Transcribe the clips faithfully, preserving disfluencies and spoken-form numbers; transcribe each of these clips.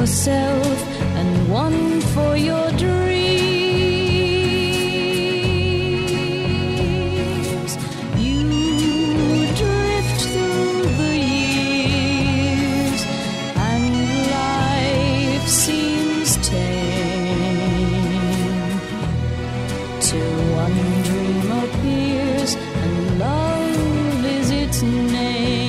yourself and one for your dreams. You drift through the years and life seems tame till one dream appears and love is its name.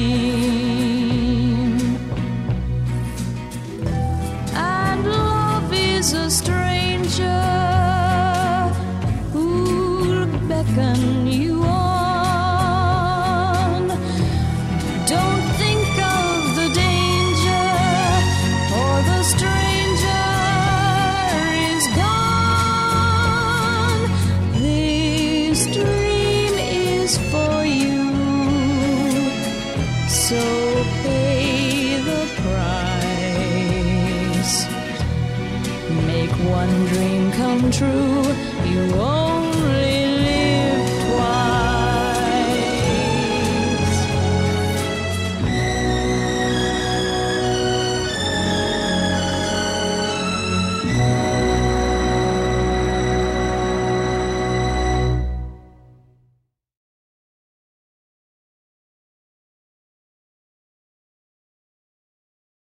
A stranger who'll beckon you on. Don't think of the danger, for the stranger is gone. This dream is for you, so pay the price. Make one dream come true. You only